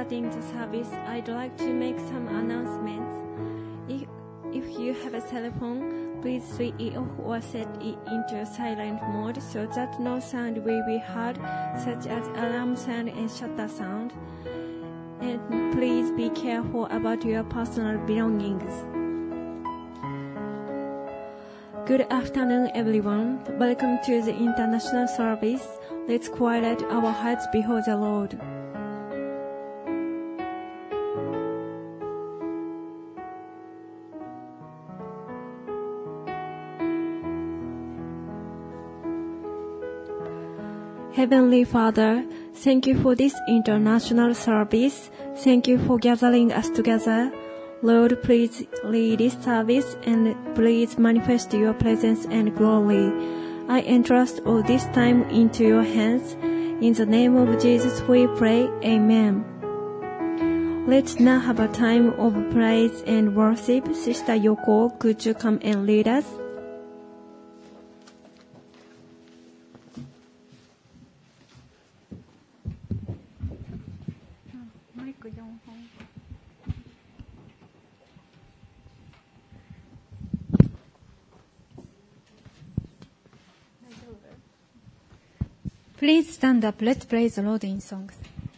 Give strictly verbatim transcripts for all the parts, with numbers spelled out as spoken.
starting the service, I'd like to make some announcements. If, if you have a cell phone, please switch it off or set it into silent mode so that no sound will be heard, such as alarm sound and shutter sound. And please be careful about your personal belongings. Good afternoon, everyone. Welcome to the international service. Let's quiet our hearts before the Lord. Heavenly Father, thank you for this international service. Thank you for gathering us together. Lord, please lead this service and please manifest your presence and glory. I entrust all this time into your hands. In the name of Jesus we pray. Amen. Let's now have a time of praise and worship. Sister Yoko, could you come and lead us? Please stand up. Let's praise the Lord in songs.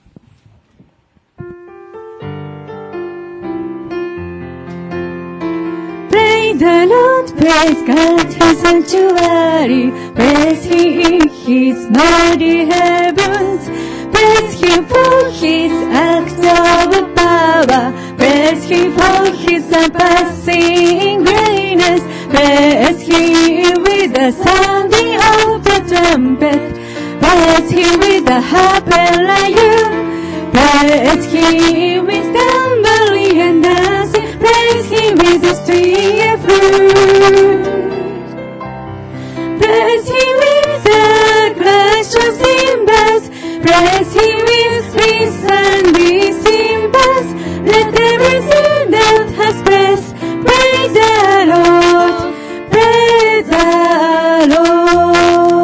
Praise the Lord, praise God, His sanctuary. Praise Him in His mighty heavens. Praise Him for His acts of power. Praise Him for His surpassing greatness. Praise Him with the sounding of the trumpet. Praise Him with the harp and lyre. Praise Him with tambourine and dancing. Praise Him with the string and flute. Praise Him with the clash of cymbals. Praise Him with resounding cymbals. Let everything that has breath praise the Lord. Praise the Lord.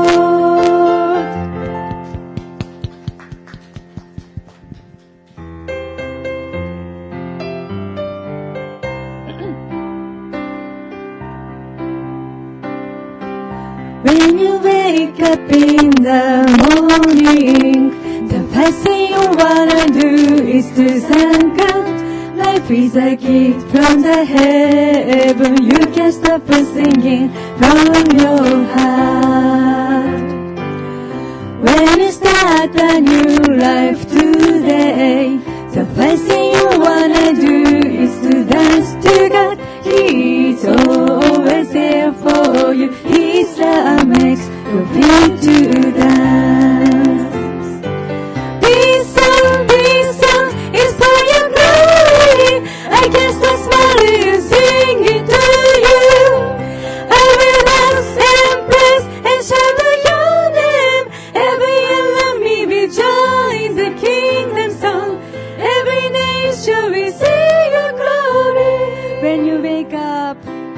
When you wake up in the morning, the first thing you wanna do is to thank God. Life is a gift from the heaven. You can't stop singing from your heart. When you start a new life today, the first thing you wanna do is to dance to God. He's always there for you. His love makes your feet to dance. This song, this song is for your glory. I guess that's why you sing it to you. I will dance and praise and shout your name. Every enemy will join the kingdom song. Every nation will see your glory. When you wake up,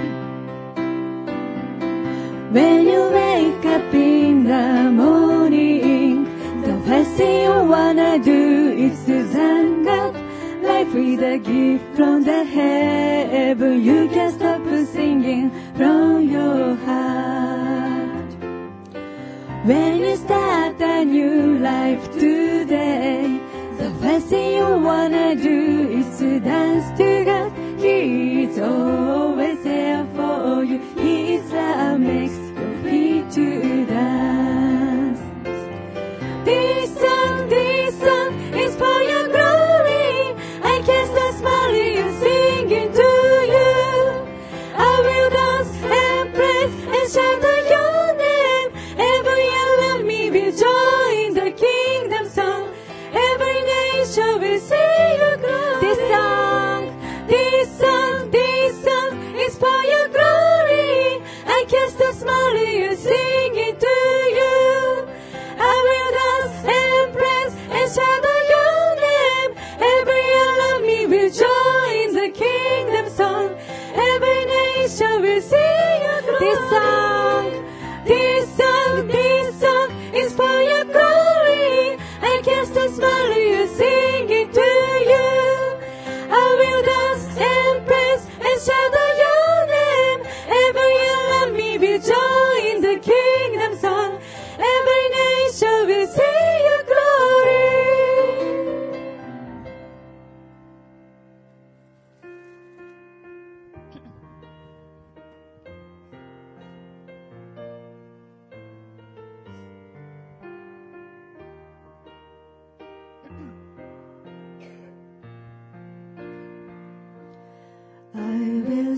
when you wake up in the morning, the first thing you wanna do is to thank God. Life is a gift from the heaven. You can't stop singing from your heart. When you start a new life today, the first thing you wanna do is to dance to God. He's always there for you. His love makes your feet to dance. This song, this song is for your glory. I guess that's why you sing it to you. I will dance and praise and shout your name. Every enemy will join the kingdom song. Every nation will see your glory. This song, this song, this song is for your glory. I guess that's why you sing it to you. I will dance and praise and shout your name. Every enemy will join the kingdom song. Every nation will see your glory. This song, this song, this song is for your glory. I guess that's why you sing it to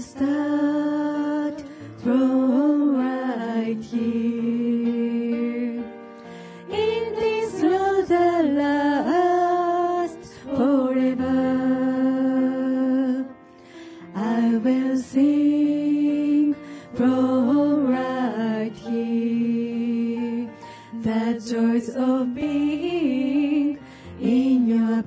start from right here. In this road that lasts forever, I will sing from right here. The joys of being in your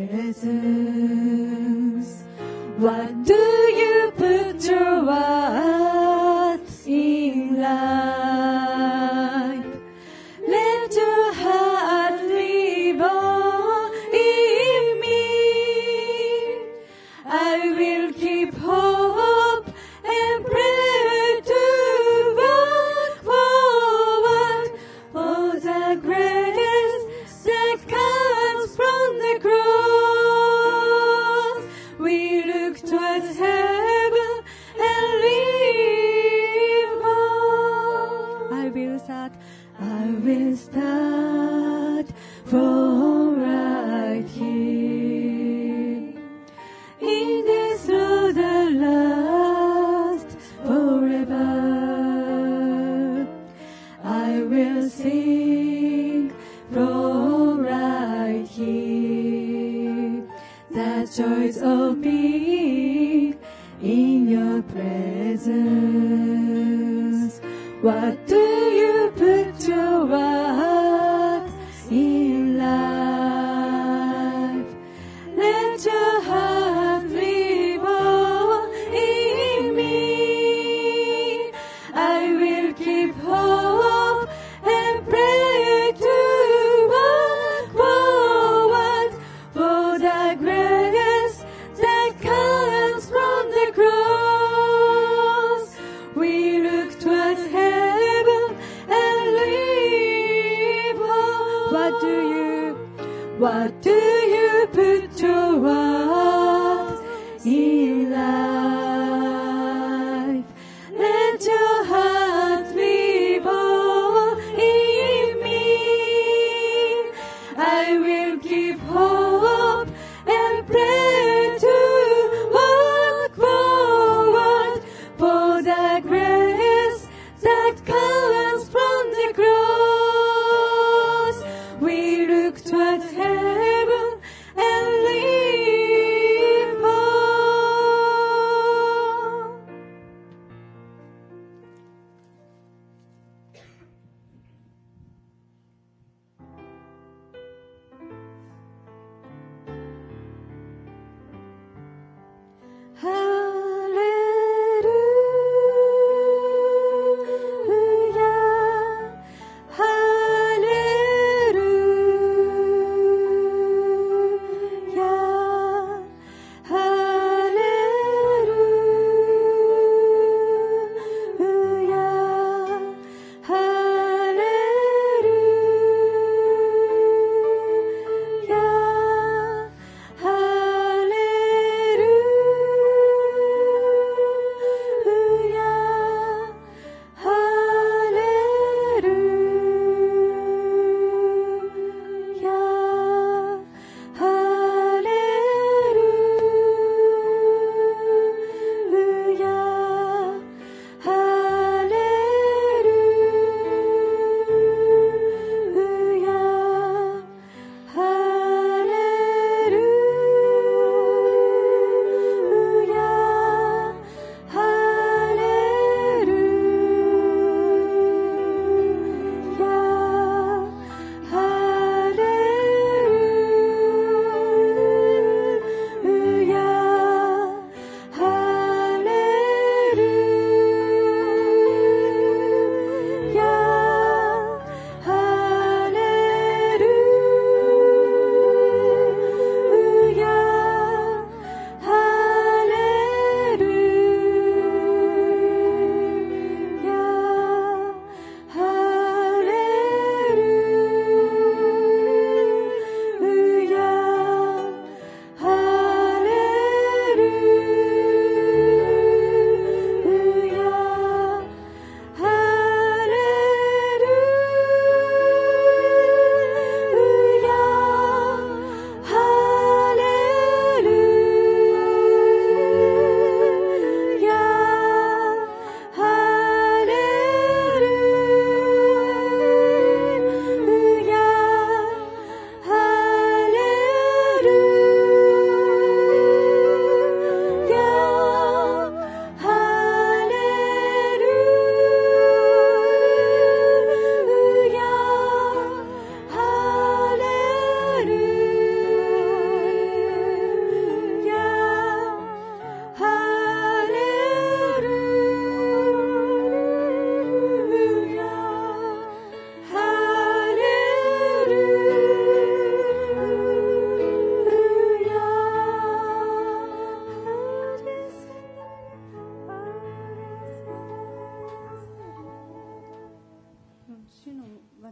presence. What do you put your words in life? Let your heart live on in me. I will keep hope and pray to walk forward for the grace that comes from the cross. We look towards heaven and live on. I will start, I will start from right here. In this road that lasts forever, I will sing from right here. The joys of being in your presence. What do you put your words in life? Let your heart live on in me. I will keep hope and pray to walk forward for the grace that comes from the cross. We look towards heaven and live on. What do you, what do you put your words in life? Let your heart live on in me. I will keep hope and pray to walk forward for the grace that comes from the cross. We look towards heaven and live on. Hallelujah.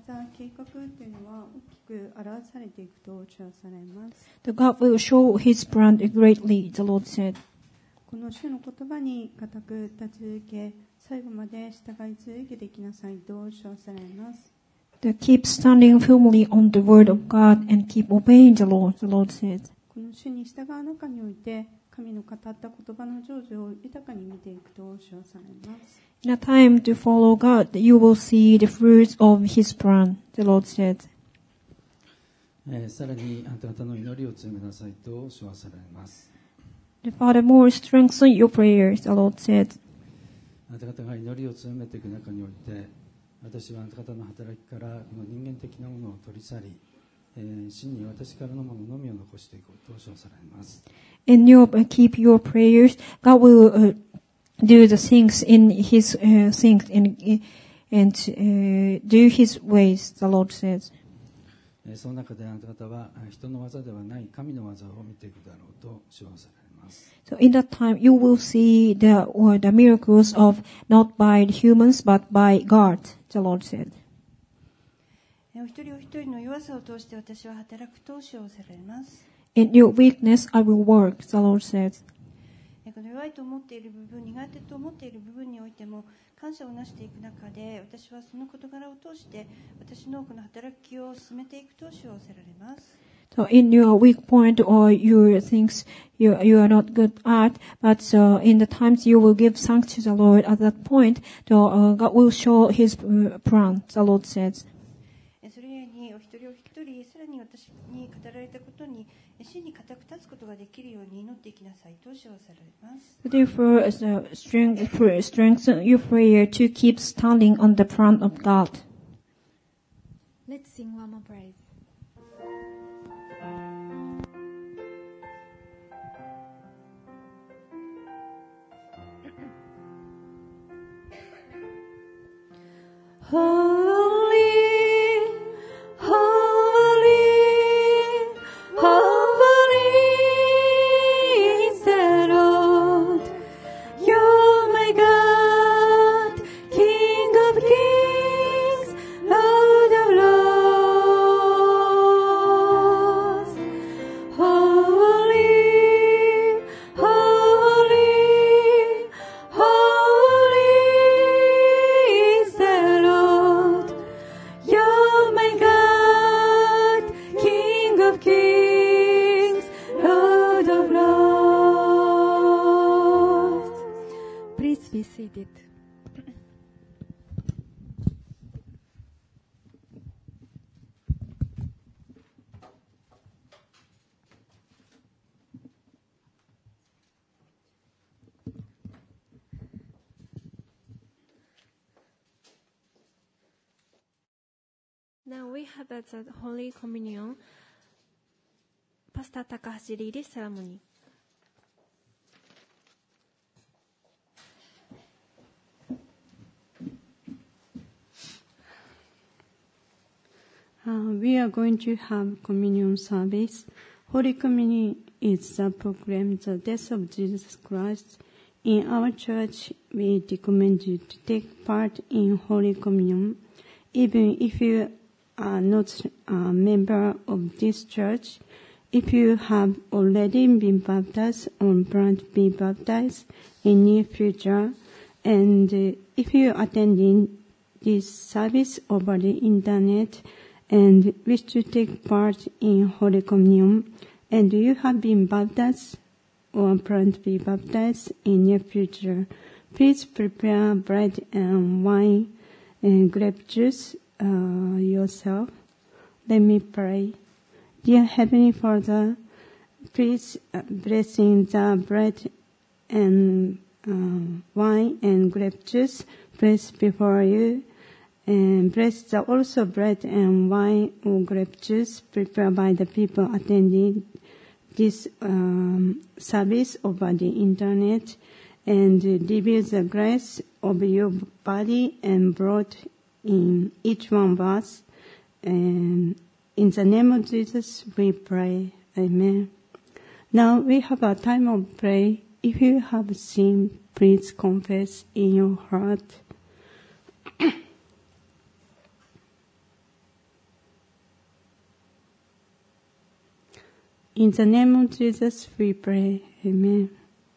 た計画というのは大きく表されていくと主はされます。 The God will show His plan greatly, the Lord said. この主の言葉に固く立ち続け、最後まで従い続けていきなさいと主はされます。 To keep standing firmly on the word of God and keep obeying the Lord, the Lord said. この主に従う中において、神の語った言葉の成就を豊かに見ていくと主はされます。 In a time to follow God, you will see the fruits of His plan, the Lord said. えー、さらにあなた方の祈りを強めなさいと主はされます。 The Furthermore, strengthen your prayers, the Lord said. あなた方が祈りを強めていく中において、私はあなた方の働きからこの人間的なものを取り去り、えー、真に私からのもののみを残していこうと主はされます。 And you uh, keep your prayers. God will uh, do the things in His uh, things and and uh, do His ways, the Lord says. その中であなた方は人の技ではない神の技を見ていくだろうと主はされます。 So in that time you will see the or the miracles of not by the humans but by God, the Lord said. お一人お一人の弱さを通して私は働くと主はされます。 In your weakness I will work, the Lord says. この弱いと思っている部分、苦手と思っている部分においても感謝をなしていく中で、私はその事柄を通して私のこの働きを進めていくと主はされます。 So in your weak point or your things you you are not good at, but uh, in the times you will give thanks to the Lord at that point, the, uh, God will show His uh, plan, the Lord says. それゆえにお一人お一人、さらに私に語られたことに真に固く立つことができるように祈っていきなさいと主はされます。 Therefore, as a strength, strengthen your prayer to keep standing on the plan of God. Let's sing one more praise. Holy, holy, holy is the Lord. You're my God, King of kings, Lord of lords. Holy, holy, holy is the Lord. You're my God, King of kings, Lord of lords. Please be seated. Now we have the Holy Communion, Pastor Takahashi release ceremony. Uh, we are going to have communion service. Holy Communion is the proclaim the death of Jesus Christ. In our church, we recommend you to take part in Holy Communion. Even if you are not a member of this church, if you have already been baptized or plan to be baptized in near future, and uh, if you are attending this service over the internet and wish to take part in Holy Communion, and you have been baptized or plan to be baptized in near future, please prepare bread and wine and grape juice uh, yourself. Let me pray. Dear Heavenly Father, please uh, blessing the bread and uh, wine and grape juice placed before you, and bless the also bread and wine or grape juice prepared by the people attending this um, service over the internet, and reveal the grace of your body and blood in each one of us. And in the name of Jesus we pray. Amen. Now we have a time of prayer. If you have sinned, please confess in your heart. In the name of Jesus we pray. Amen.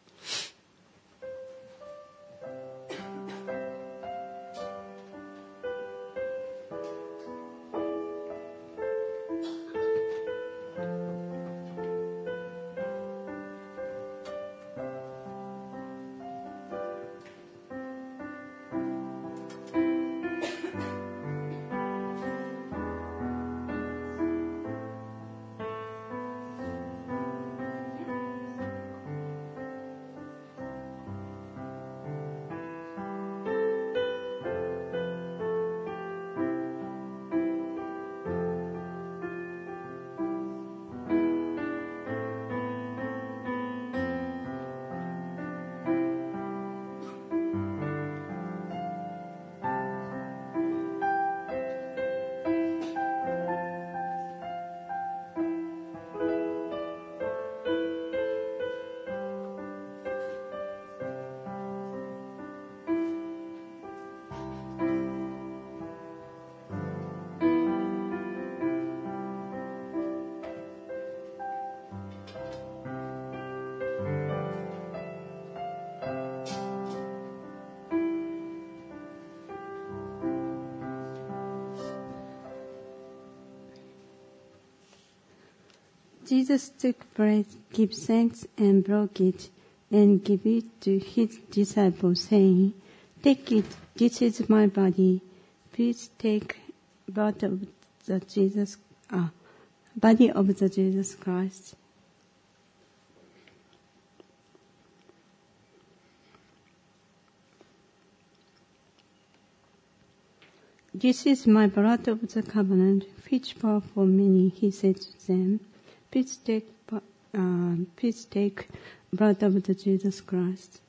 Jesus took bread, gave thanks, and broke it, and gave it to his disciples, saying, "Take it, this is my body. Please take blood of the Jesus, ah, body of the Jesus Christ." "This is my blood of the covenant, which pours for many," he said to them. Please take, uh, please take blood of the Jesus Christ.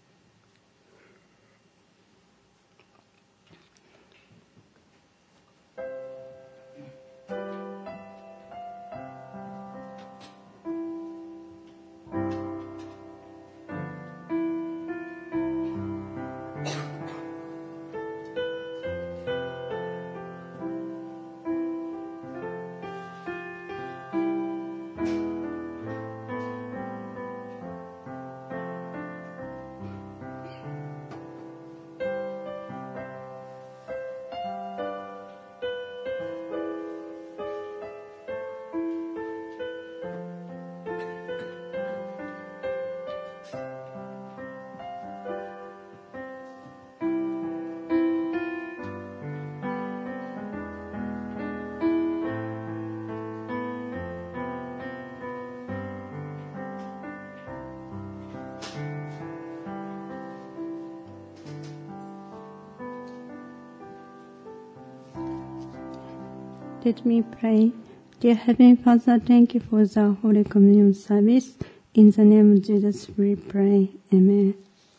Let me pray. Dear Heavenly Father, thank you for the Holy Communion service. In the name of Jesus we pray. Amen.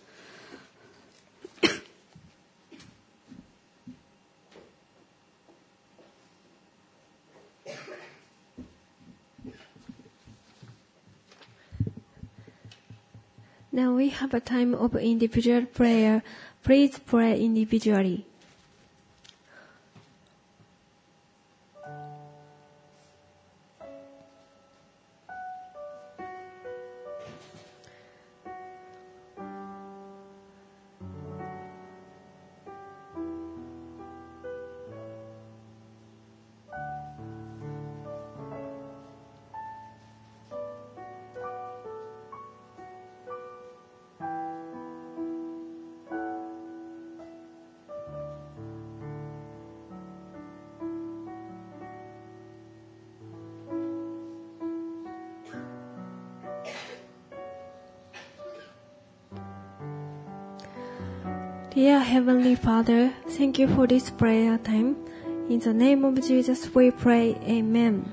Now we have a time of individual prayer. Please pray individually. Dear Heavenly Father, thank you for this prayer time. In the name of Jesus we pray. Amen.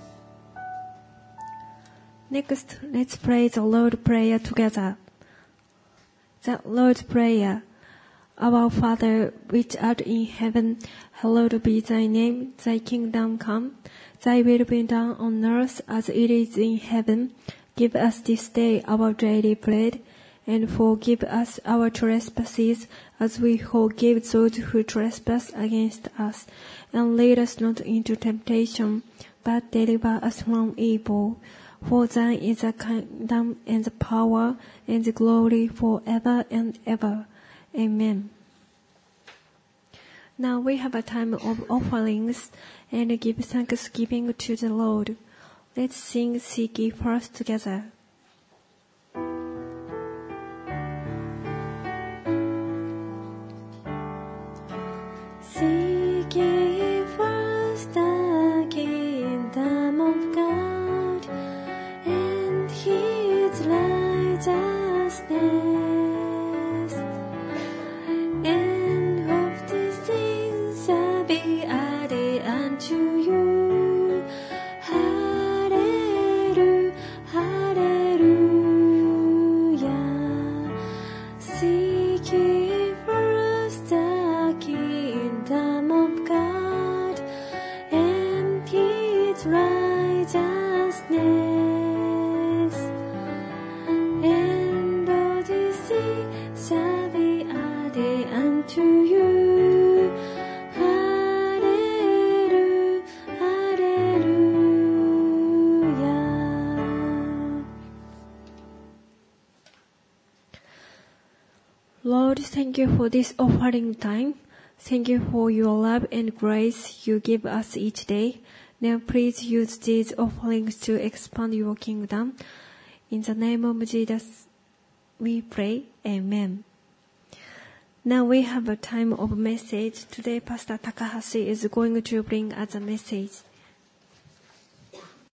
Next, let's pray the Lord's Prayer together. The Lord's Prayer. Our Father, which art in heaven, hallowed be thy name. Thy kingdom come. Thy will be done on earth as it is in heaven. Give us this day our daily bread, and forgive us our trespasses, as we forgive those who trespass against us. And lead us not into temptation, but deliver us from evil. For thine is the kingdom and the power and the glory forever and ever. Amen. Now we have a time of offerings and give thanksgiving to the Lord. Let's sing Seek Ye First together. Seek ye first the kingdom of God and His righteousness, and of these things shall be added unto you. Hallelujah, hallelujah. Seek ye first the kingdom of God and His righteousness, and all these things shall be added unto you. Hallelujah, hallelujah. Lord, thank you for this offering time. Thank you for your love and grace you give us each day. Now please use these offerings to expand your kingdom. In the name of Jesus, we pray. Amen. Now we have a time of message. Today, Pastor Takahashi is going to bring us a message.